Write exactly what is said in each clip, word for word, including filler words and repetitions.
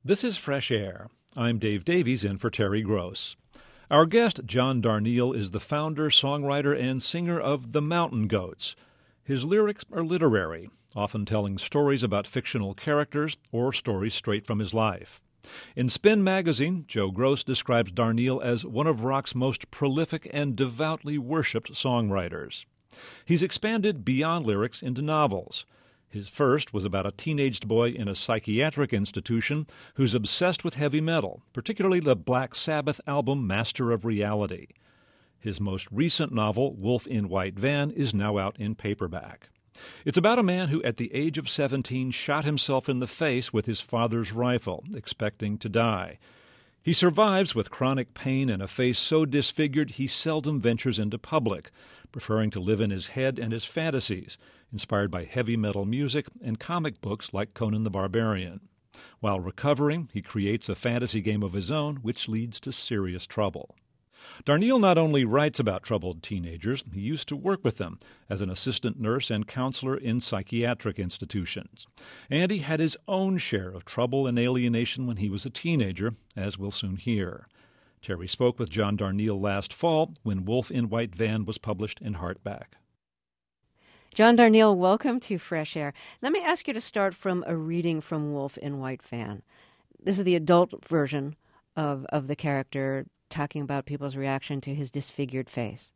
This is Fresh Air. I'm Dave Davies in for Terry Gross. Our guest, John Darnielle, is the founder, songwriter, and singer of The Mountain Goats. His lyrics are literary, often telling stories about fictional characters or stories straight from his life. In Spin magazine, Joe Gross describes Darnielle as one of rock's most prolific and devoutly worshipped songwriters. He's expanded beyond lyrics into novels. His first was about a teenaged boy in a psychiatric institution who's obsessed with heavy metal, particularly the Black Sabbath album Master of Reality. His most recent novel, Wolf in White Van, is now out in paperback. It's about a man who, at the age of seventeen, shot himself in the face with his father's rifle, expecting to die. He survives with chronic pain and a face so disfigured he seldom ventures into public, preferring to live in his head and his fantasies, inspired by heavy metal music and comic books like Conan the Barbarian. While recovering, he creates a fantasy game of his own, which leads to serious trouble. Darnielle not only writes about troubled teenagers, he used to work with them as an assistant nurse and counselor in psychiatric institutions. And he had his own share of trouble and alienation when he was a teenager, as we'll soon hear. Terry spoke with John Darnielle last fall when Wolf in White Van was published in hardback. John Darnielle, welcome to Fresh Air. Let me ask you to start from a reading from Wolf in White Van. This is the adult version of, of the character talking about people's reaction to his disfigured face.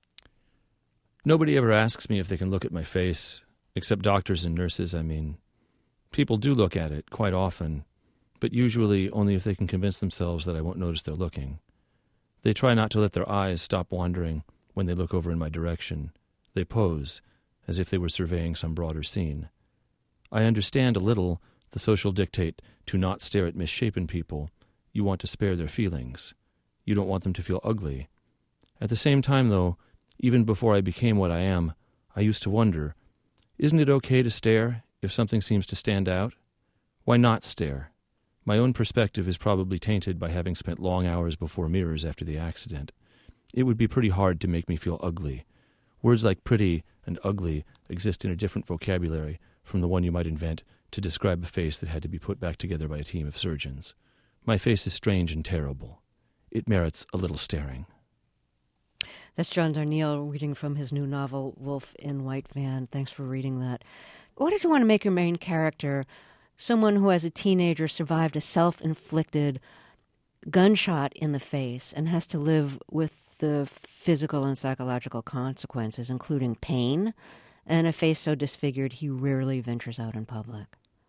Nobody ever asks me if they can look at my face, except doctors and nurses, I mean. People do look at it quite often, but usually only if they can convince themselves that I won't notice they're looking. They try not to let their eyes stop wandering when they look over in my direction. They pose, as if they were surveying some broader scene. I understand a little the social dictate to not stare at misshapen people. You want to spare their feelings. You don't want them to feel ugly. At the same time, though, even before I became what I am, I used to wonder, isn't it okay to stare if something seems to stand out? Why not stare? My own perspective is probably tainted by having spent long hours before mirrors after the accident. It would be pretty hard to make me feel ugly. Words like pretty and ugly exist in a different vocabulary from the one you might invent to describe a face that had to be put back together by a team of surgeons. My face is strange and terrible. It merits a little staring. That's John Darnielle reading from his new novel, Wolf in White Van. Thanks for reading that. What did you want to make your main character someone who, as a teenager, survived a self-inflicted gunshot in the face and has to live with the physical and psychological consequences, including pain, and a face so disfigured he rarely ventures out in public?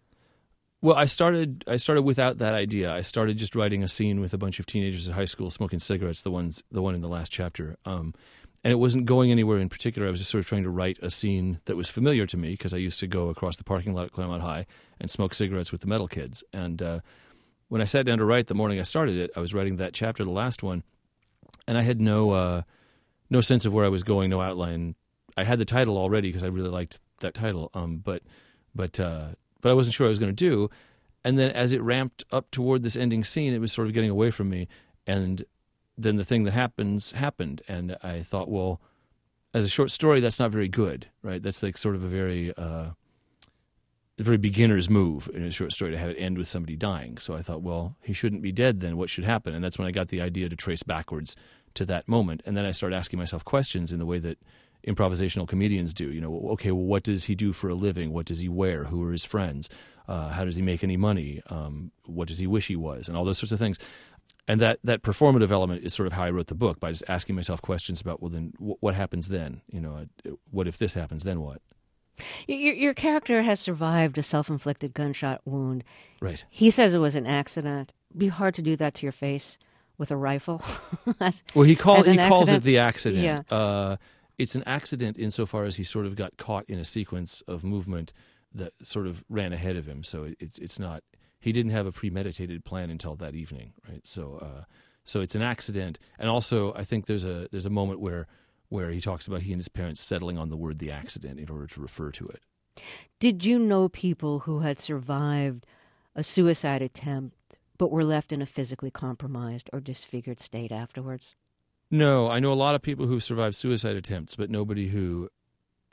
Well, I started I started without that idea. I started just writing a scene with a bunch of teenagers at high school smoking cigarettes, the ones the one in the last chapter. Um, and it wasn't going anywhere in particular. I was just sort of trying to write a scene that was familiar to me because I used to go across the parking lot at Claremont High and smoke cigarettes with the metal kids. And uh, when I sat down to write the morning I started it, I was writing that chapter, the last one, and I had no uh, no sense of where I was going, no outline. I had the title already because I really liked that title, um, but but uh, but I wasn't sure what I was going to do. And then as it ramped up toward this ending scene, it was sort of getting away from me. And then the thing that happens happened, and I thought, well, as a short story, that's not very good, right? That's like sort of a very uh, a very beginner's move in a short story to have it end with somebody dying. So I thought, well, he shouldn't be dead then. What should happen? And that's when I got the idea to trace backwards to that moment. And then I started asking myself questions in the way that improvisational comedians do. You know, okay, well, what does he do for a living? What does he wear? Who are his friends? Uh, how does he make any money? Um, what does he wish he was? And all those sorts of things. And that, that performative element is sort of how I wrote the book, by just asking myself questions about, well, then w- what happens then? You know, what if this happens, then what? Your, your character has survived a self-inflicted gunshot wound. Right. He says it was an accident. It'd be hard to do that to your face with a rifle. as, well, he calls he calls accident. it the accident. Yeah. Uh, it's an accident insofar as he sort of got caught in a sequence of movement that sort of ran ahead of him. So it's it's not he didn't have a premeditated plan until that evening, right? So uh, so it's an accident, and also I think there's a there's a moment where where he talks about he and his parents settling on the word "the accident" in order to refer to it. Did you know people who had survived a suicide attempt but were left in a physically compromised or disfigured state afterwards? No, I know a lot of people who survived suicide attempts, but nobody who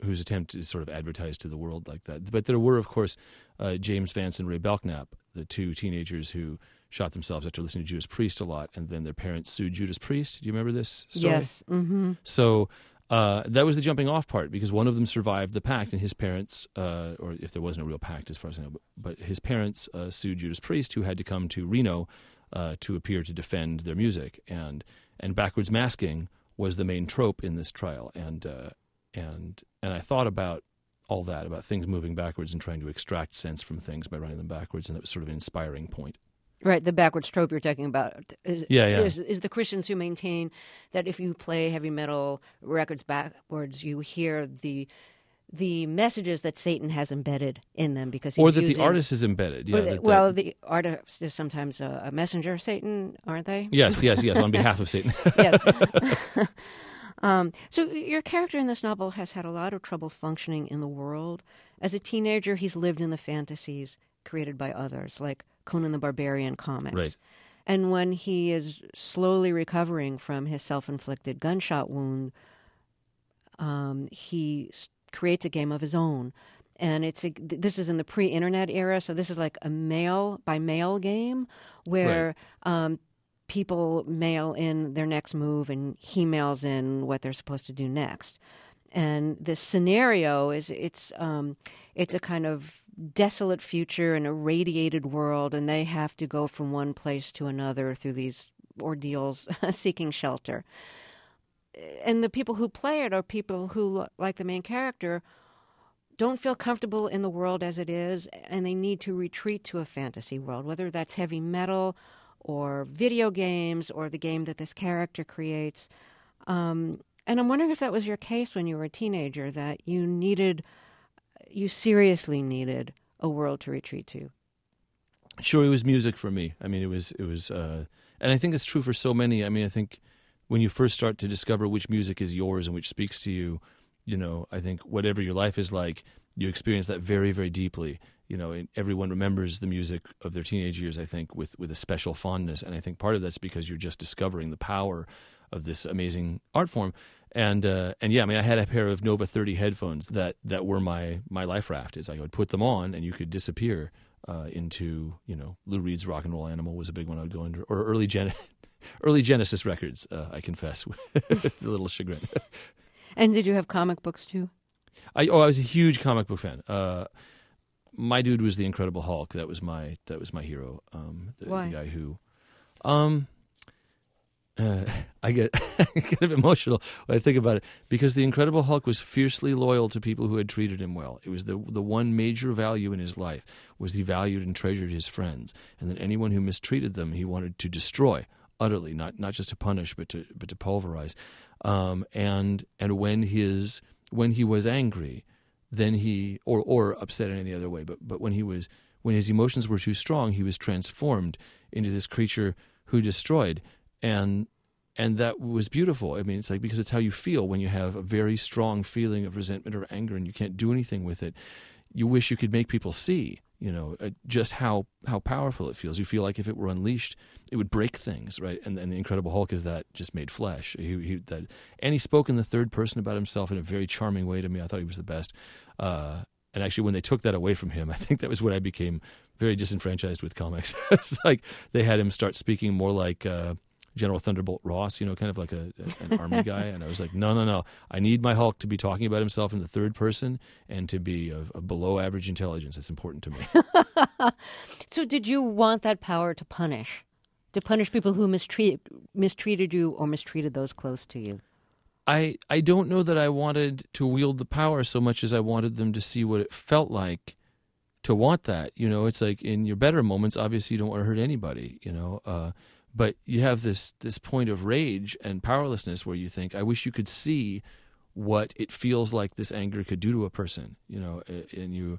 whose attempt is sort of advertised to the world like that. But there were, of course, uh, James Vance and Ray Belknap, the two teenagers who shot themselves after listening to Judas Priest a lot, and then their parents sued Judas Priest. Do you remember this story? Yes. Mm-hmm. So uh, that was the jumping off part, because one of them survived the pact, and his parents, uh, or if there wasn't a real pact as far as I know, but, but his parents uh, sued Judas Priest, who had to come to Reno uh, to appear to defend their music. And and backwards masking was the main trope in this trial. And uh, and and I thought about all that, about things moving backwards and trying to extract sense from things by running them backwards, and that was sort of an inspiring point. Right, the backwards trope you're talking about is, Yeah, yeah. is, is the Christians who maintain that if you play heavy metal records backwards, you hear the the messages that Satan has embedded in them, because he's Or that using, the artist is embedded. Yeah, or the- that- that- well, the artist is sometimes a, a messenger of Satan, aren't they? yes, yes, yes, on behalf of Satan. Yes. um, so your character in this novel has had a lot of trouble functioning in the world. As a teenager, he's lived in the fantasies created by others, like Conan the Barbarian comics. Right. And when he is slowly recovering from his self-inflicted gunshot wound, um, he s- creates a game of his own. And it's a, this is in the pre-internet era, so this is like a mail by mail game where um, people mail in their next move and he mails in what they're supposed to do next. And the scenario is it's um, it's a kind of desolate future in a radiated world, and they have to go from one place to another through these ordeals seeking shelter. And the people who play it are people who, like the main character, don't feel comfortable in the world as it is, and they need to retreat to a fantasy world, whether that's heavy metal or video games or the game that this character creates. Um, and I'm wondering if that was your case when you were a teenager, that you needed, you seriously needed a world to retreat to. Sure, it was music for me. I mean, it was, it was, uh, and I think it's true for so many. I mean, I think when you first start to discover which music is yours and which speaks to you, you know, I think whatever your life is like, you experience that very, very deeply. You know, and everyone remembers the music of their teenage years, I think, with, with a special fondness. And I think part of that's because you're just discovering the power of this amazing art form. And uh, and yeah, I mean, I had a pair of Nova thirty headphones that, that were my, my life raft. Is I would put them on and you could disappear uh, into, you know, Lou Reed's Rock and Roll Animal was a big one I would go into, or early Gen- early Genesis records, uh, I confess, with a little chagrin. And did you have comic books too? I oh, I was a huge comic book fan. Uh, my dude was the Incredible Hulk. That was my that was my hero. Um, the, Why? the guy who, um, uh, I get kind of emotional when I think about it, because the Incredible Hulk was fiercely loyal to people who had treated him well. It was the the one major value in his life was he valued and treasured his friends, and then anyone who mistreated them, he wanted to destroy utterly, not not just to punish, but to but to pulverize. Um, and and when his when he was angry, then he or or upset in any other way, but but when he was when his emotions were too strong, he was transformed into this creature who destroyed, and and that was beautiful. I mean, it's like, because it's how you feel when you have a very strong feeling of resentment or anger and you can't do anything with it. You wish you could make people see, you know, uh, just how, how powerful it feels. You feel like if it were unleashed, it would break things, right? And, and the Incredible Hulk is that just made flesh. He, he, that, and he spoke in the third person about himself in a very charming way to me. I thought he was the best. Uh, and actually, when they took that away from him, I think that was when I became very disenfranchised with comics. It's like they had him start speaking more like uh, General Thunderbolt Ross, you know, kind of like a, an army guy. And I was like, no, no, no. I need my Hulk to be talking about himself in the third person and to be of, of below average intelligence. It's important to me. So did you want that power to punish? To punish people who mistreat, mistreated you or mistreated those close to you? I, I don't know that I wanted to wield the power so much as I wanted them to see what it felt like to want that. You know, it's like in your better moments, obviously you don't want to hurt anybody, you know, uh, but you have this this point of rage and powerlessness where you think, I wish you could see what it feels like this anger could do to a person, you know, and you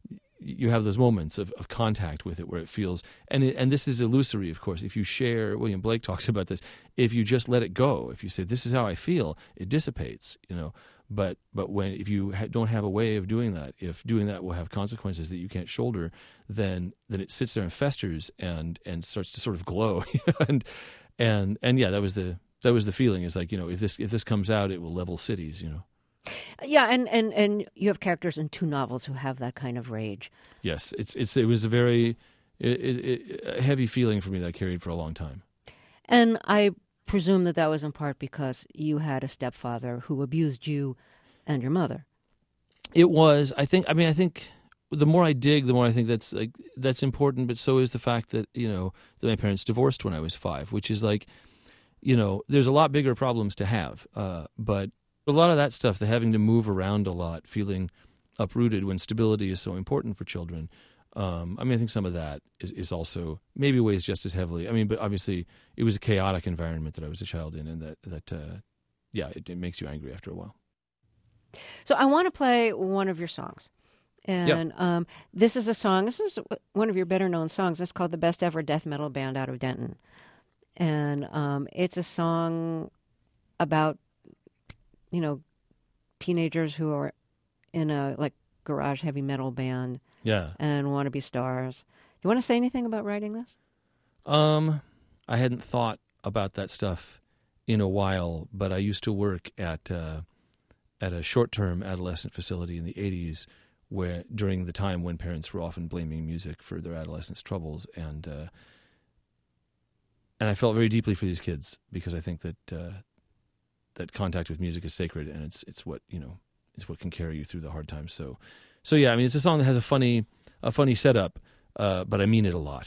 you have those moments of, of contact with it where it feels, and it, and this is illusory, of course. If you share, William Blake talks about this, if you just let it go, if you say, this is how I feel, it dissipates, you know. But but when if you ha- don't have a way of doing that, if doing that will have consequences that you can't shoulder, then then it sits there and festers and and starts to sort of glow, and and and yeah, that was the that was the feeling. Is like, you know, if this if this comes out, it will level cities, you know. Yeah, and, and, and you have characters in two novels who have that kind of rage. Yes, it's it's it was a very it, it, a heavy feeling for me that I carried for a long time. And I presume that that was in part because you had a stepfather who abused you and your mother. It was. I think. I mean, I think the more I dig, the more I think that's like that's important. But so is the fact that you know that my parents divorced when I was five, which is like, you know, there's a lot bigger problems to have. Uh, but a lot of that stuff, the having to move around a lot, feeling uprooted when stability is so important for children. Um, I mean, I think some of that is, is also maybe weighs just as heavily. I mean, but obviously it was a chaotic environment that I was a child in, and that that uh, yeah, it, it makes you angry after a while. So I want to play one of your songs. And yep. um, this is a song, this is one of your better known songs. It's called The Best Ever Death Metal Band Out of Denton. And um, it's a song about, you know, teenagers who are in a like garage heavy metal band. Yeah. And want to be stars. Do you want to say anything about writing this? Um, I hadn't thought about that stuff in a while, but I used to work at uh, at a short-term adolescent facility in the eighties, where during the time when parents were often blaming music for their adolescence troubles, and uh, and I felt very deeply for these kids because I think that uh, that contact with music is sacred, and it's it's what you know it's what can carry you through the hard times. So. So yeah, I mean, it's a song that has a funny, a funny setup, uh, but I mean it a lot.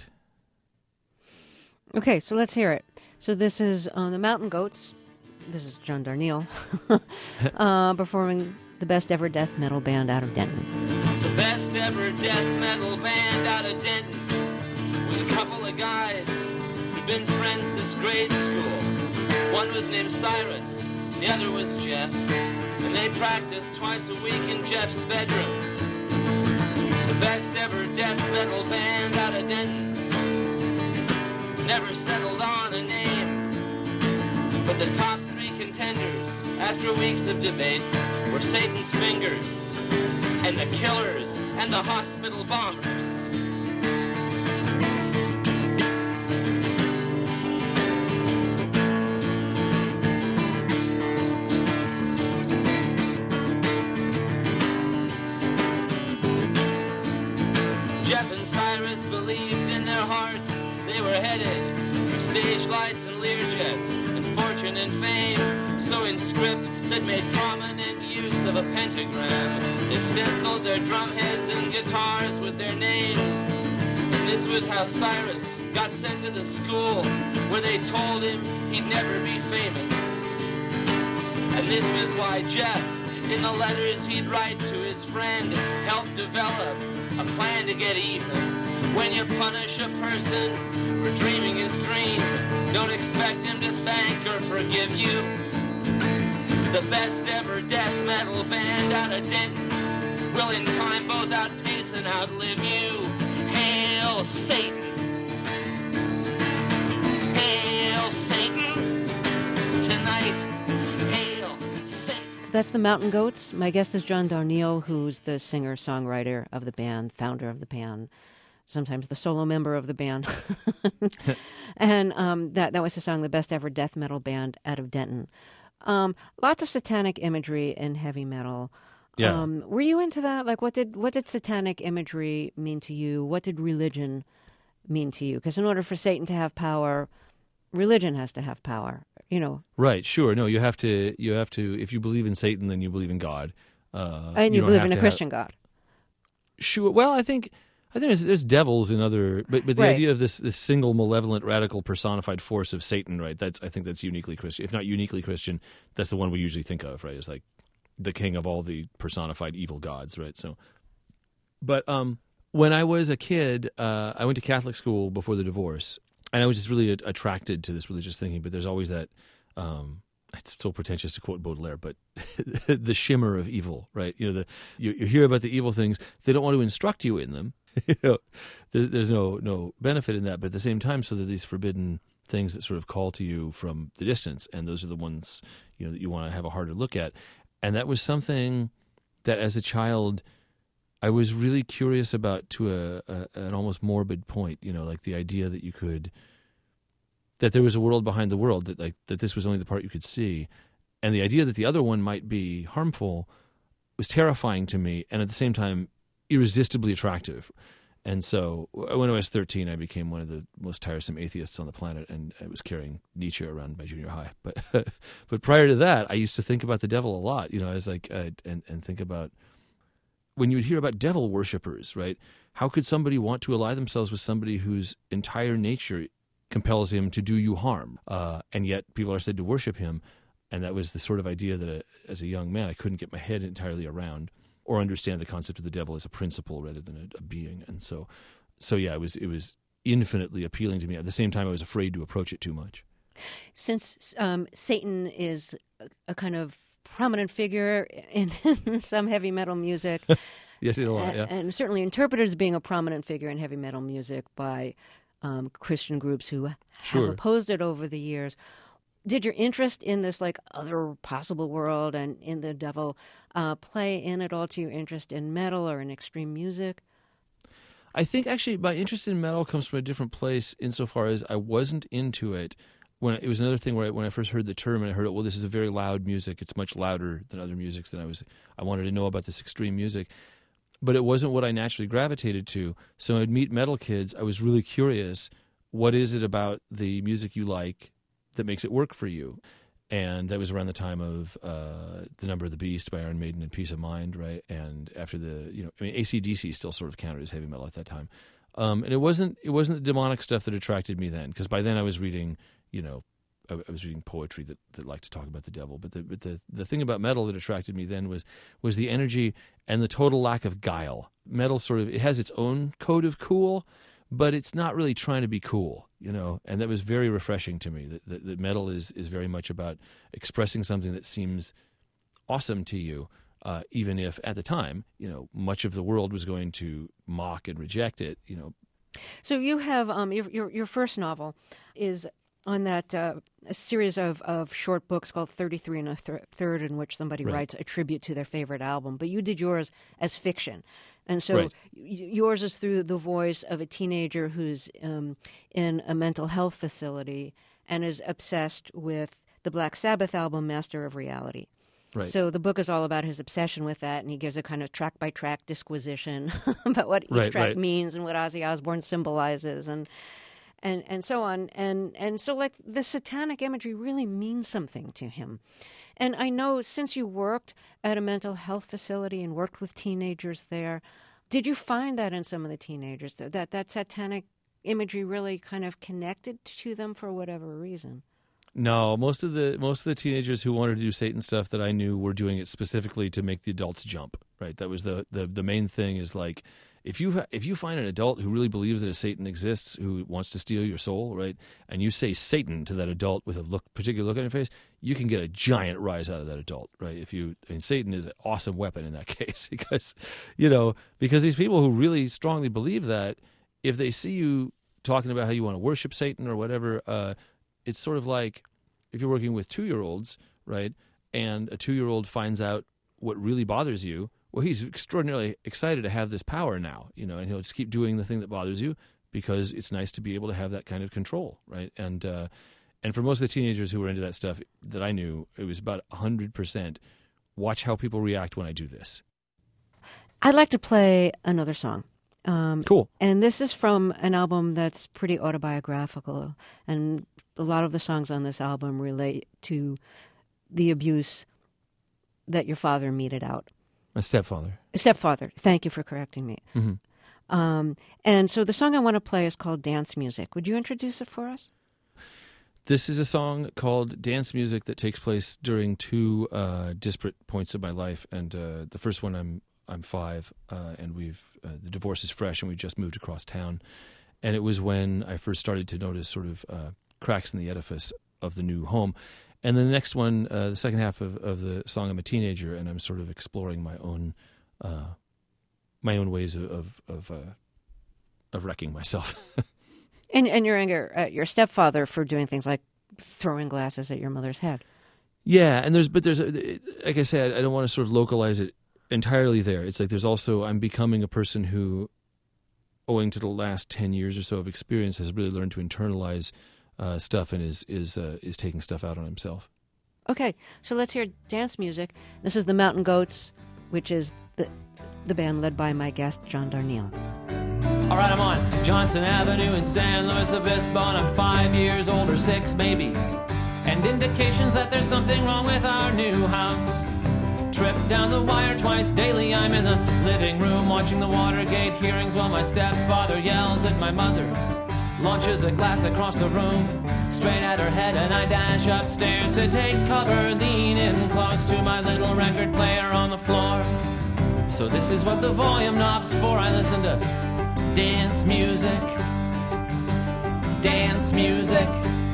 Okay, so let's hear it. So this is uh, the Mountain Goats. This is John Darnielle uh, performing the best ever death metal band out of Denton. The best ever death metal band out of Denton was a couple of guys who'd been friends since grade school. One was named Cyrus, the other was Jeff, and they practiced twice a week in Jeff's bedroom. The best ever death metal band out of Denton never settled on a name, but the top three contenders after weeks of debate were Satan's Fingers and the Killers and the Hospital Bombers. Jeff and Cyrus believed in their hearts they were headed for stage lights and Learjets and fortune and fame. So in script that made prominent use of a pentagram, they stenciled their drum heads and guitars with their names. And this was how Cyrus got sent to the school where they told him he'd never be famous. And this was why Jeff, in the letters he'd write to his friend, helped develop a plan to get even. When you punish a person for dreaming his dream, don't expect him to thank or forgive you. The best ever death metal band out of Denton will in time both outpace and outlive you. Hail Satan! Hail Satan! Tonight, hail Satan! So that's the Mountain Goats. My guest is John Darnielle, who's the singer-songwriter of the band, founder of the band, sometimes the solo member of the band. and um, that, that was the song, The Best Ever Death Metal Band Out of Denton. Um, lots of satanic imagery in heavy metal. Yeah. Um, were you into that? Like, what did what did satanic imagery mean to you? What did religion mean to you? Because in order for Satan to have power, religion has to have power. You know. Right. Sure. No. You have to. You have to. If you believe in Satan, then you believe in God. Uh, and you, you believe in a have, Christian God. Sure. Well, I think. I think there's, there's devils in other, but but the right. idea of this this single malevolent radical personified force of Satan, right? That's I think that's uniquely Christian. If not uniquely Christian, that's the one we usually think of, right? It's like the king of all the personified evil gods, right? So, but um, when I was a kid, uh, I went to Catholic school before the divorce, and I was just really attracted to this religious thinking. But there's always that. Um, it's so pretentious to quote Baudelaire, but the shimmer of evil, right? You know, the you, you hear about the evil things. They don't want to instruct you in them. You know, there, there's no no benefit in that, but at the same time, so that these forbidden things that sort of call to you from the distance, and those are the ones you know that you want to have a harder look at. And that was something that, as a child, I was really curious about to a, a an almost morbid point. You know, like the idea that you could that there was a world behind the world, that like that this was only the part you could see, and the idea that the other one might be harmful was terrifying to me, and at the same time irresistibly attractive. And so when I was thirteen, I became one of the most tiresome atheists on the planet, and I was carrying Nietzsche around my junior high. But but prior to that, I used to think about the devil a lot. You know, I was like, uh, and and think about when you would hear about devil worshippers, right? How could somebody want to ally themselves with somebody whose entire nature compels him to do you harm, uh, and yet people are said to worship him? And that was the sort of idea that, uh, as a young man, I couldn't get my head entirely around, or understand the concept of the devil as a principle rather than a, a being. And so, so yeah, it was it was infinitely appealing to me. At the same time, I was afraid to approach it too much. Since um, Satan is a, a kind of prominent figure in, in some heavy metal music, yes, a lot, and, yeah. and certainly interpreted as being a prominent figure in heavy metal music by um, Christian groups who have Sure. opposed it over the years. Did your interest in this like other possible world and in the devil uh, play in at all to your interest in metal or in extreme music? I think actually my interest in metal comes from a different place insofar as I wasn't into it when it was another thing where I, when I first heard the term and I heard it, well, this is a very loud music. It's much louder than other musics. Than I was. I wanted to know about this extreme music, but it wasn't what I naturally gravitated to. So I'd meet metal kids. I was really curious. What is it about the music you like that makes it work for you? And that was around the time of uh, The Number of the Beast by Iron Maiden and Peace of Mind, right? And after the, you know, I mean, A C D C still sort of counted as heavy metal at that time. Um, and it wasn't it wasn't the demonic stuff that attracted me then, because by then I was reading, you know, I, I was reading poetry that, that liked to talk about the devil. But the but the, the thing about metal that attracted me then was was the energy and the total lack of guile. Metal sort of, it has its own code of cool, but it's not really trying to be cool, you know, and that was very refreshing to me, that, that, that metal is, is very much about expressing something that seems awesome to you, uh, even if at the time, you know, much of the world was going to mock and reject it, you know. So you have um, your, your your first novel is on that uh, a series of, of short books called thirty-three and a th- third, in which somebody Right. writes a tribute to their favorite album. But you did yours as fiction. And so Right. y- yours is through the voice of a teenager who's um, in a mental health facility and is obsessed with the Black Sabbath album, Master of Reality. Right. So the book is all about his obsession with that, and he gives a kind of track-by-track disquisition about what each Right, track right. means and what Ozzy Osbourne symbolizes, and and and so on. And and so, like, the satanic imagery really means something to him. And I know since you worked at a mental health facility and worked with teenagers there, did you find that in some of the teenagers, that that, that satanic imagery really kind of connected to them for whatever reason? No, most of the most of the teenagers who wanted to do Satan stuff that I knew were doing it specifically to make the adults jump. Right, that was the the, the main thing. Is like, if you ha- if you find an adult who really believes that a Satan exists, who wants to steal your soul, right, and you say Satan to that adult with a look particular look on your face, you can get a giant rise out of that adult. Right, if you I mean, Satan is an awesome weapon in that case, because you know because these people who really strongly believe that, if they see you talking about how you want to worship Satan or whatever. Uh, It's sort of like if you're working with two-year-olds, right, and a two-year-old finds out what really bothers you, well, he's extraordinarily excited to have this power now, you know, and he'll just keep doing the thing that bothers you because it's nice to be able to have that kind of control, right? And uh, and for most of the teenagers who were into that stuff that I knew, it was about one hundred percent watch how people react when I do this. I'd like to play another song. Um, Cool. And this is from an album that's pretty autobiographical, and a lot of the songs on this album relate to the abuse that your father meted out. My stepfather. Stepfather. Thank you for correcting me. Mm-hmm. Um, and so the song I want to play is called Dance Music. Would you introduce it for us? This is a song called Dance Music that takes place during two uh, disparate points of my life. And uh, the first one, I'm I'm five, uh, and we've uh, the divorce is fresh, and we just moved across town. And it was when I first started to notice sort of uh, cracks in the edifice of the new home. And then the next one, uh, the second half of, of the song, I'm a teenager, and I'm sort of exploring my own uh, my own ways of of of, uh, of wrecking myself. And and you're angry at your stepfather for doing things like throwing glasses at your mother's head. Yeah, and there's but there's a, like I said, I don't want to sort of localize it entirely there. It's like there's also I'm becoming a person who, owing to the last ten years or so of experience, has really learned to internalize uh, stuff and is is uh, is taking stuff out on himself. Okay, so let's hear dance music. This is the Mountain Goats which is the, the band led by my guest, John Darnielle. All right, I'm on Johnson Avenue in San Luis Obispo, and I'm five years old or six, maybe. And indications that there's something wrong with our new house. Trip down the wire twice daily. I'm in the living room watching the Watergate hearings while my stepfather yells at my mother. Launches a glass across the room, straight at her head, and I dash upstairs to take cover, lean in close to my little record player on the floor. So this is what the volume knob's for. I listen to dance music, dance music.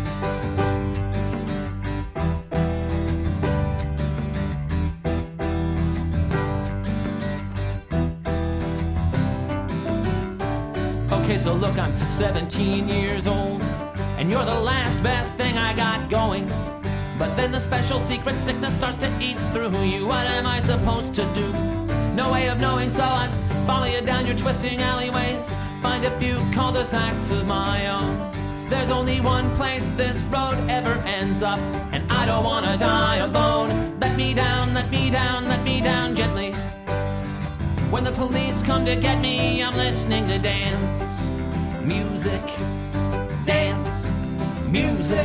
Okay, so look, I'm seventeen years old, and you're the last best thing I got going. But then the special secret sickness starts to eat through you. What am I supposed to do? No way of knowing, so I follow you down your twisting alleyways, find a few cul-de-sacs of my own. There's only one place this road ever ends up, and I don't want to die alone. Let me down, let me down, let me down gently. When the police come to get me, I'm listening to dance music, dance music.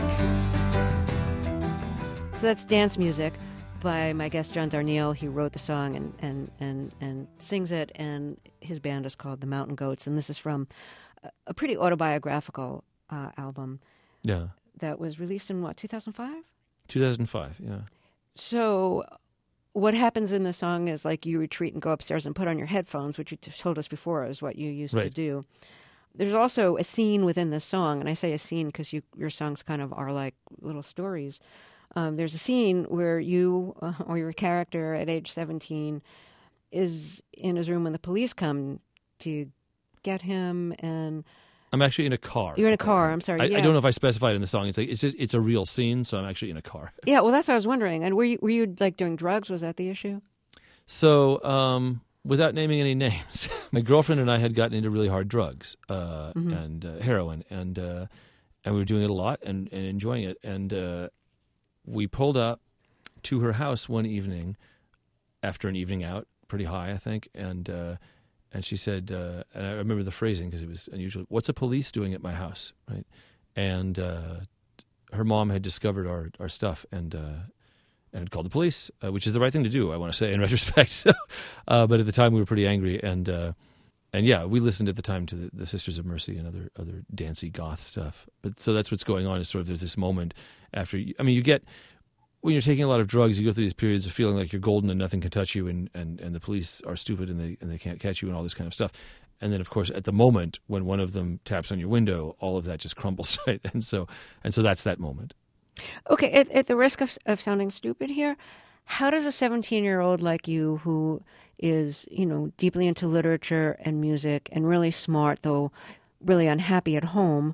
So that's Dance Music by my guest, John Darnielle. He wrote the song and, and, and, and sings it, and his band is called the Mountain Goats. And this is from a pretty autobiographical uh, album Yeah. that was released in, what, two thousand five? two thousand five, yeah. So what happens in the song is like you retreat and go upstairs and put on your headphones, which you t- told us before is what you used Right. to do. There's also a scene within this song, and I say a scene because you, your songs kind of are like little stories. Um, there's a scene where you uh, or your character at age seventeen is in his room when the police come to get him, and I'm actually in a car. you're in a car. I'm sorry. I, yeah. I don't know if I specified in the song. It's like it's just, it's a real scene, so I'm actually in a car. Yeah, well, that's what I was wondering. And were you were you like doing drugs? Was that the issue? So, um, without naming any names, my girlfriend and I had gotten into really hard drugs uh, Mm-hmm. and uh, heroin, and uh, and we were doing it a lot and, and enjoying it. And uh, we pulled up to her house one evening after an evening out, pretty high, I think, and uh, and she said, uh, and I remember the phrasing because it was unusual. "What's a police doing at my house?" Right, and uh, her mom had discovered our our stuff and. Uh, And had called the police, uh, which is the right thing to do, I want to say, in retrospect. So, uh, but at the time, we were pretty angry, and uh, and yeah, we listened at the time to the, the Sisters of Mercy and other other dancey goth stuff. But so that's what's going on. Is sort of there's this moment after. You, I mean, you get when you're taking a lot of drugs, you go through these periods of feeling like you're golden and nothing can touch you, and, and, and the police are stupid and they and they can't catch you and all this kind of stuff. And then, of course, at the moment when one of them taps on your window, all of that just crumbles, right? And so and so that's that moment. Okay, at, at the risk of, of sounding stupid here, how does a seventeen-year-old like you who is, you know, deeply into literature and music and really smart, though really unhappy at home,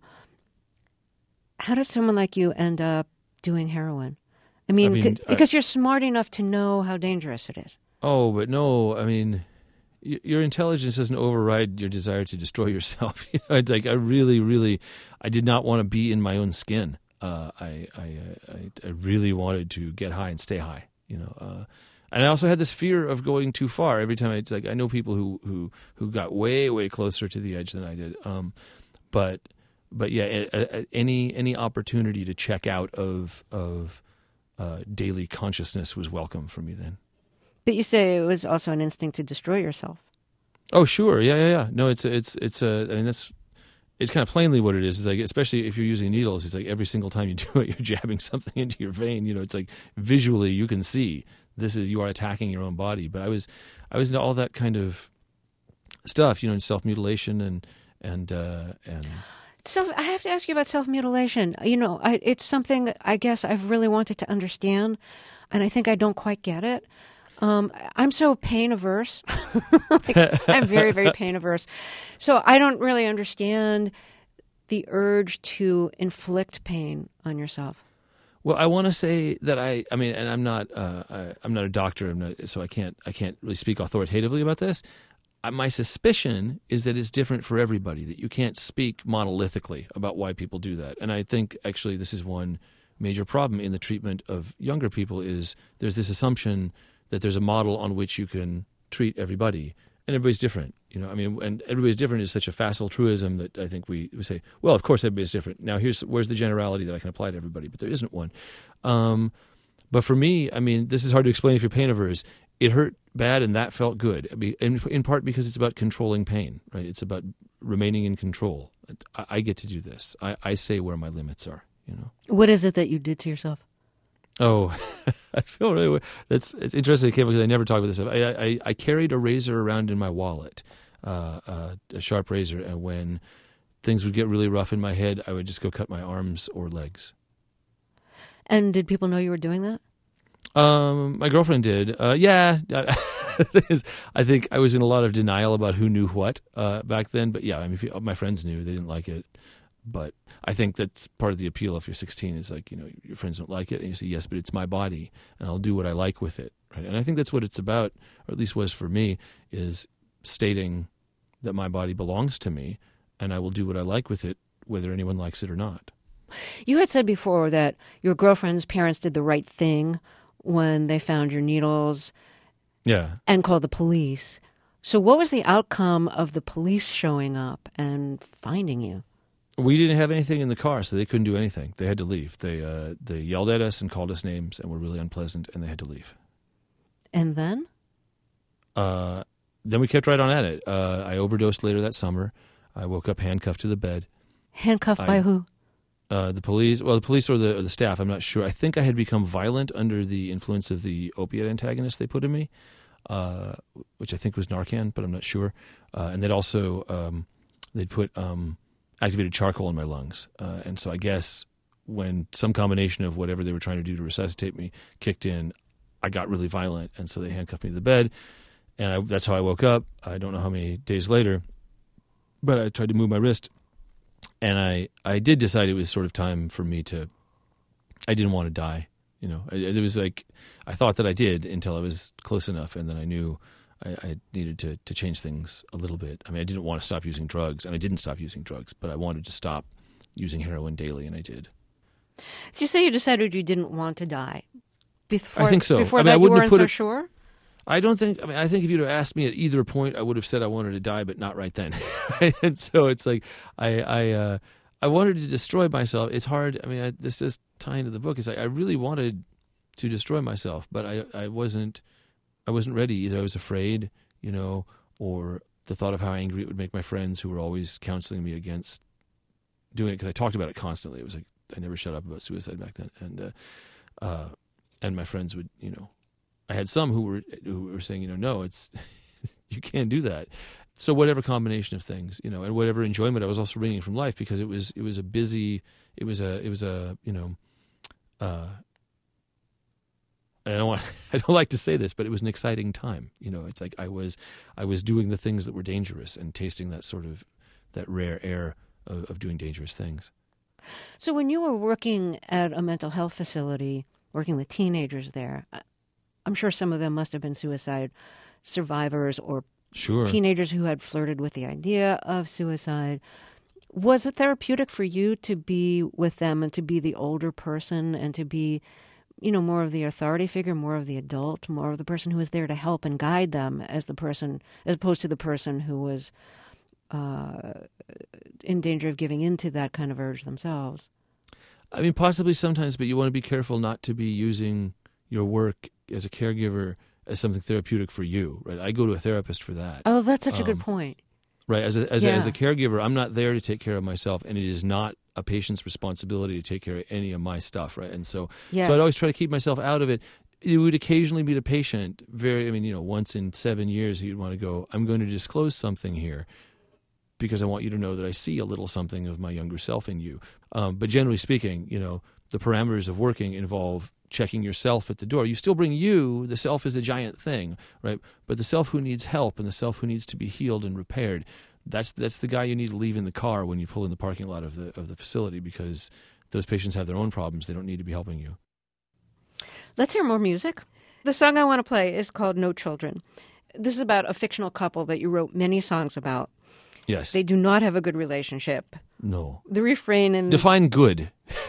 how does someone like you end up doing heroin? I mean, I mean, c- because you're smart enough to know how dangerous it is. Oh, but no, I mean, y- your intelligence doesn't override your desire to destroy yourself. You know, it's like I really, really, I did not want to be in my own skin. Uh, I, I, I, I really wanted to get high and stay high, you know. Uh, and I also had this fear of going too far. Every time I, it's like I know people who, who, who got way, way closer to the edge than I did. Um, but, but yeah, a, a, any any opportunity to check out of of uh, daily consciousness was welcome for me then. But you say it was also an instinct to destroy yourself. Oh, sure, yeah, yeah, yeah. No, it's it's it's a. I mean, that's. It's kind of plainly what it is. It's like, especially if you're using needles, it's like every single time you do it, you're jabbing something into your vein. You know, it's like visually you can see this is you are attacking your own body. But I was, I was into all that kind of stuff. You know, self mutilation and and uh, and. Self, I have to ask you about self-mutilation. You know, I, it's something I guess I've really wanted to understand, and I think I don't quite get it. Um, I'm so pain averse. like, I'm very, very pain averse. So I don't really understand the urge to inflict pain on yourself. Well, I want to say that I, I mean, and I'm not, uh, I, I'm not a doctor, I'm not, so I can't, I can't really speak authoritatively about this. Uh, my suspicion is that it's different for everybody, that you can't speak monolithically about why people do that. And I think actually this is one major problem in the treatment of younger people is there's this assumption that there's a model on which you can treat everybody, and everybody's different. You know, I mean, and everybody's different is such a facile truism that I think we, we say, well, of course everybody's different. Now here's where's the generality that I can apply to everybody, but there isn't one. Um, but for me, I mean, this is hard to explain if you're pain averse. It hurt bad, and that felt good. I mean, in, in part because it's about controlling pain, right? It's about remaining in control. I, I get to do this. I, I say where my limits are. You know, what is it that you did to yourself? Oh, I feel really. That's it's interesting. It came because I never talk about this stuff. I, I I carried a razor around in my wallet, uh, uh, a sharp razor, and when things would get really rough in my head, I would just go cut my arms or legs. And did people know you were doing that? Um, my girlfriend did. Uh, yeah, I think I was in a lot of denial about who knew what uh, back then. But yeah, I mean, my friends knew. They didn't like it. But I think that's part of the appeal if you're sixteen is like, you know, your friends don't like it. And you say, yes, but it's my body and I'll do what I like with it. Right? And I think that's what it's about, or at least was for me, is stating that my body belongs to me and I will do what I like with it, whether anyone likes it or not. You had said before that your girlfriend's parents did the right thing when they found your needles yeah. and called the police. So what was the outcome of the police showing up and finding you? We didn't have anything in the car, so they couldn't do anything. They had to leave. They uh, they yelled at us and called us names and were really unpleasant, and they had to leave. And then? Uh, then we kept right on at it. Uh, I overdosed later that summer. I woke up handcuffed to the bed. Handcuffed I, by who? Uh, the police. Well, the police or the, or the staff. I'm not sure. I think I had become violent under the influence of the opiate antagonist they put in me, uh, which I think was Narcan, but I'm not sure. Uh, and they'd also um, they'd put um, activated charcoal in my lungs. Uh, and so I guess when some combination of whatever they were trying to do to resuscitate me kicked in, I got really violent. And so they handcuffed me to the bed. And I, that's how I woke up. I don't know how many days later, but I tried to move my wrist. And I, I did decide it was sort of time for me to, I didn't want to die. You know, it, it was like, I thought that I did until I was close enough. And then I knew I, I needed to, to change things a little bit. I mean, I didn't want to stop using drugs, and I didn't stop using drugs, but I wanted to stop using heroin daily, and I did. So you say you decided you didn't want to die. Before, I think so. Before I mean, that, I you wouldn't weren't have put so it, sure? I don't think, I mean, I think if you'd have asked me at either point, I would have said I wanted to die, but not right then. And so it's like, I I, uh, I wanted to destroy myself. It's hard. I mean, I, this is tying into the book. Is like, I really wanted to destroy myself, but I, I wasn't, I wasn't ready. Either I was afraid, you know, or the thought of how angry it would make my friends who were always counseling me against doing it, because I talked about it constantly. It was like, I never shut up about suicide back then. And, uh, uh, and my friends would, you know, I had some who were who were saying, you know, no, it's you can't do that. So whatever combination of things, you know, and whatever enjoyment I was also bringing from life, because it was it was a busy, it was a it was a you know, uh, I don't want I don't like to say this, but it was an exciting time. You know, it's like I was I was doing the things that were dangerous and tasting that sort of that rare air of, of doing dangerous things. So when you were working at a mental health facility, working with teenagers there, I'm sure some of them must have been suicide survivors or sure. teenagers who had flirted with the idea of suicide. Was it therapeutic for you to be with them and to be the older person and to be, you know, more of the authority figure, more of the adult, more of the person who was there to help and guide them as the person, as opposed to the person who was uh, in danger of giving into that kind of urge themselves? I mean, possibly sometimes, but you want to be careful not to be using your work as a caregiver as something therapeutic for you, right? I go to a therapist for that. Oh, that's such a um, good point. Right. As a, as, yeah. a, as a caregiver, I'm not there to take care of myself, and it is not a patient's responsibility to take care of any of my stuff, right? And so, yes. so I'd always try to keep myself out of it. You would occasionally meet a patient, very, I mean, you know, once in seven years, you'd want to go, I'm going to disclose something here because I want you to know that I see a little something of my younger self in you. Um, but generally speaking, you know, the parameters of working involve checking yourself at the door. You still bring you, the self is a giant thing, right? But the self who needs help and the self who needs to be healed and repaired, that's that's the guy you need to leave in the car when you pull in the parking lot of the of the facility, because those patients have their own problems. They don't need to be helping you. Let's hear more music. The song I want to play is called No Children. This is about a fictional couple that you wrote many songs about. Yes. They do not have a good relationship. No. The refrain in Define good.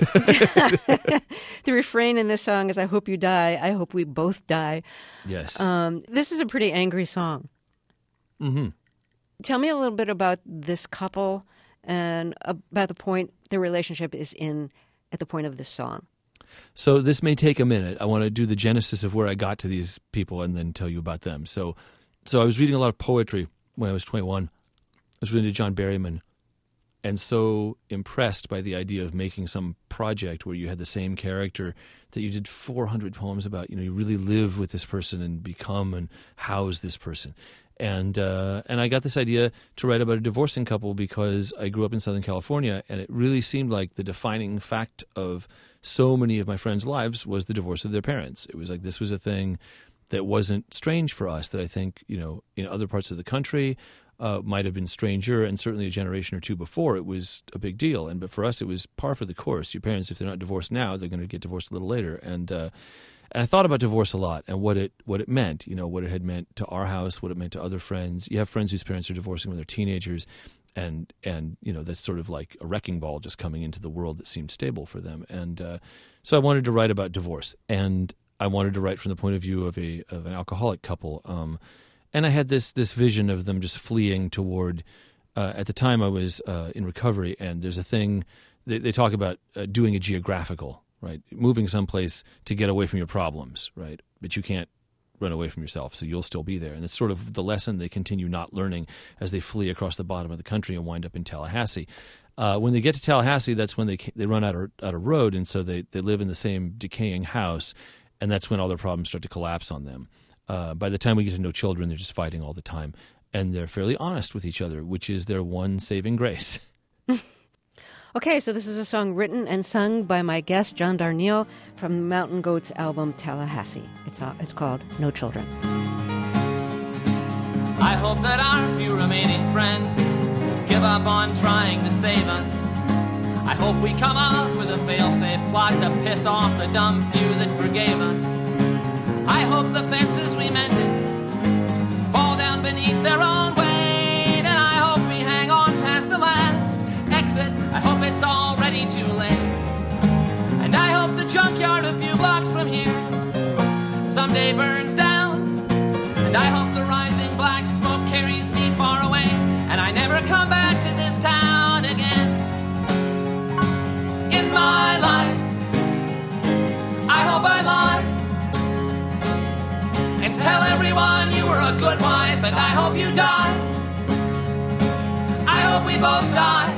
the refrain in this song is "I hope you die. I hope we both die." Yes. Um, this is a pretty angry song. Mm-hmm. Tell me a little bit about this couple and about the point the relationship is in at the point of this song. So this may take a minute. I want to do the genesis of where I got to these people and then tell you about them. So, so I was reading a lot of poetry when I was twenty-one. I was reading to John Berryman, and so impressed by the idea of making some project where you had the same character that you did four hundred poems about. You know, you really live with this person and become and house this person. And uh, and I got this idea to write about a divorcing couple because I grew up in Southern California, and it really seemed like the defining fact of so many of my friends' lives was the divorce of their parents. It was like this was a thing that wasn't strange for us, that I think, you know, in other parts of the country uh, might have been stranger, and certainly a generation or two before it was a big deal. And but for us, it was par for the course. Your parents, if they're not divorced now, they're going to get divorced a little later. And uh, and I thought about divorce a lot and what it what it meant, you know, what it had meant to our house, what it meant to other friends. You have friends whose parents are divorcing when they're teenagers. And, and you know, that's sort of like a wrecking ball just coming into the world that seemed stable for them. And uh, so I wanted to write about divorce. And I wanted to write from the point of view of a of an alcoholic couple. Um, and I had this this vision of them just fleeing toward, uh, at the time I was uh, in recovery, and there's a thing, they, they talk about uh, doing a geographical, right? Moving someplace to get away from your problems, right? But you can't run away from yourself, so you'll still be there. And it's sort of the lesson they continue not learning as they flee across the bottom of the country and wind up in Tallahassee. Uh, when they get to Tallahassee, that's when they they run out of, out of road, and so they, they live in the same decaying house, and that's when all their problems start to collapse on them. Uh, by the time we get to know children, they're just fighting all the time, and they're fairly honest with each other, which is their one saving grace. Okay, so this is a song written and sung by my guest, John Darnielle, from the Mountain Goats album, Tallahassee. It's uh, it's called No Children. I hope that our few remaining friends give up on trying to save us. I hope we come up with a fail-safe plot to piss off the dumb few that forgave us. I hope the fences we mended fall down beneath their own weight, and I hope we hang on past the last exit. I hope it's already too late. And I hope the junkyard a few blocks from here someday burns down. And I hope the rising black smoke carries me far away, and I never come back to this town again. In my life, I hope I lie and tell everyone you were a good wife, and I hope you die. I hope we both die.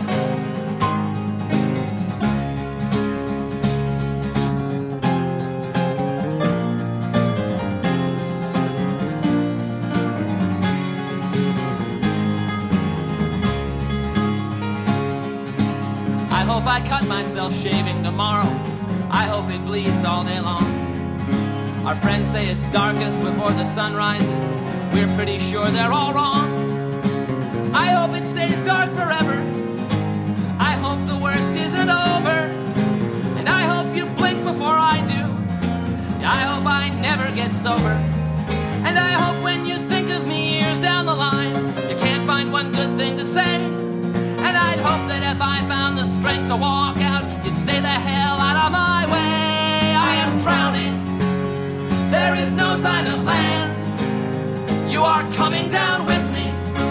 I hope I cut myself shaving tomorrow. I hope it bleeds all day long. Our friends say it's darkest before the sun rises. We're pretty sure they're all wrong. I hope it stays dark forever. I hope the worst isn't over. And I hope you blink before I do. I hope I never get sober. And I hope when you think of me years down the line, you can't find one good thing to say. And I'd hope that if I found the strength to walk out, you'd stay the hell out of my way. I am drowning. There is no sign of land. You are coming down with me,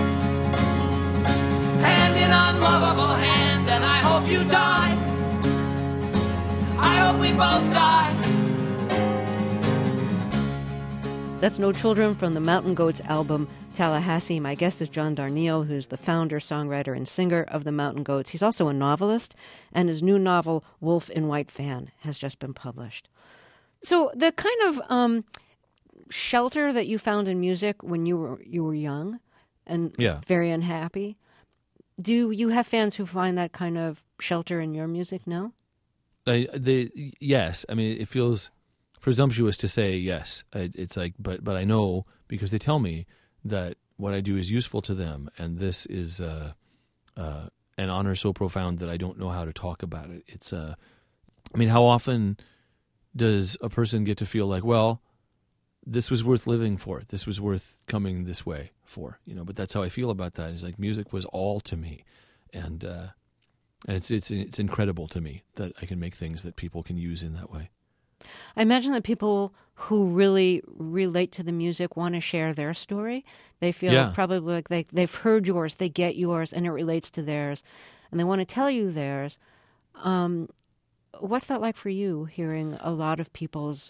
hand in unlovable hand, and I hope you die. I hope we both die. That's No Children from the Mountain Goats album, Tallahassee. My guest is John Darnielle, who's the founder, songwriter, and singer of the Mountain Goats. He's also a novelist, and his new novel, Wolf in White Van, has just been published. So the kind of um, shelter that you found in music when you were you were young and Yeah. very unhappy, do you have fans who find that kind of shelter in your music now? I, they, yes. I mean, it feels presumptuous to say yes. I, it's like, but but I know because they tell me that what I do is useful to them, and this is uh, uh, an honor so profound that I don't know how to talk about it. It's, uh, I mean, how often does a person get to feel like, well, this was worth living for, this was worth coming this way for, you know? But that's how I feel about that. Is like music was all to me, and uh, And it's it's it's incredible to me that I can make things that people can use in that way. I imagine that people who really relate to the music want to share their story. They feel Yeah. probably like they, they've heard yours, they get yours, and it relates to theirs, and they want to tell you theirs. Um, what's that like for you, hearing a lot of people's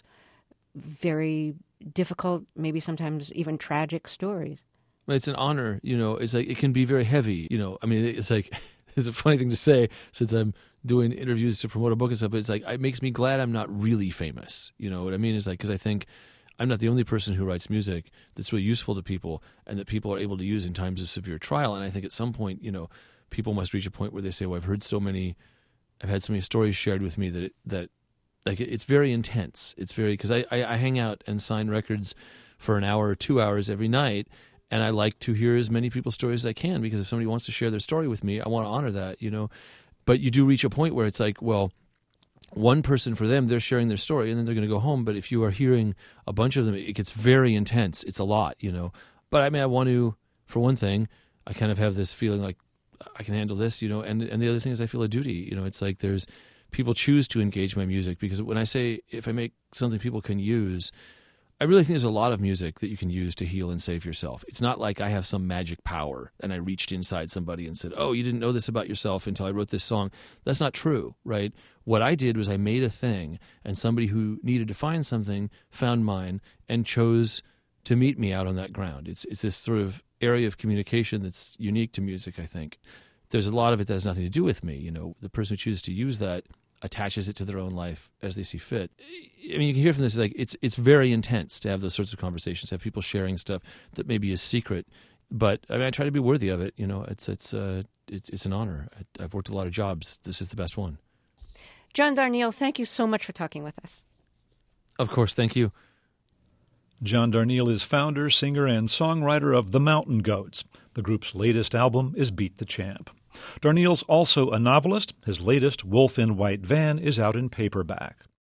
very difficult, maybe sometimes even tragic stories? It's an honor, you know. It's like it can be very heavy, you know. I mean, it's like it's a funny thing to say since I'm doing interviews to promote a book and stuff. But it's like it makes me glad I'm not really famous. You know what I mean? It's like because I think I'm not the only person who writes music that's really useful to people and that people are able to use in times of severe trial. And I think at some point, you know, people must reach a point where they say, "Well, I've heard so many, I've had so many stories shared with me that it, that like it's very intense. It's very because I, I I hang out and sign records for an hour or two hours every night." And I like to hear as many people's stories as I can because if somebody wants to share their story with me, I want to honor that, you know. But you do reach a point where it's like, well, one person for them, they're sharing their story and then they're going to go home. But if you are hearing a bunch of them, it gets very intense. It's a lot, you know. But I mean, I want to, for one thing, I kind of have this feeling like I can handle this, you know. And, and the other thing is I feel a duty, you know. It's like there's people choose to engage my music because when I say if I make something people can use, I really think there's a lot of music that you can use to heal and save yourself. It's not like I have some magic power and I reached inside somebody and said, oh, you didn't know this about yourself until I wrote this song. That's not true, right? What I did was I made a thing and somebody who needed to find something found mine and chose to meet me out on that ground. It's it's this sort of area of communication that's unique to music, I think. There's a lot of it that has nothing to do with me. You know, the person who chooses to use that attaches it to their own life as they see fit. I mean, you can hear from this, like it's it's very intense to have those sorts of conversations, to have people sharing stuff that maybe is secret. But I mean, I try to be worthy of it. You know, it's it's uh, it's, it's an honor. I, I've worked a lot of jobs. This is the best one. John Darnielle, thank you so much for talking with us. Of course, thank you. John Darnielle is founder, singer, and songwriter of The Mountain Goats. The group's latest album is Beat the Champ. Darnielle's also a novelist. His latest, Wolf in White Van, is out in paperback.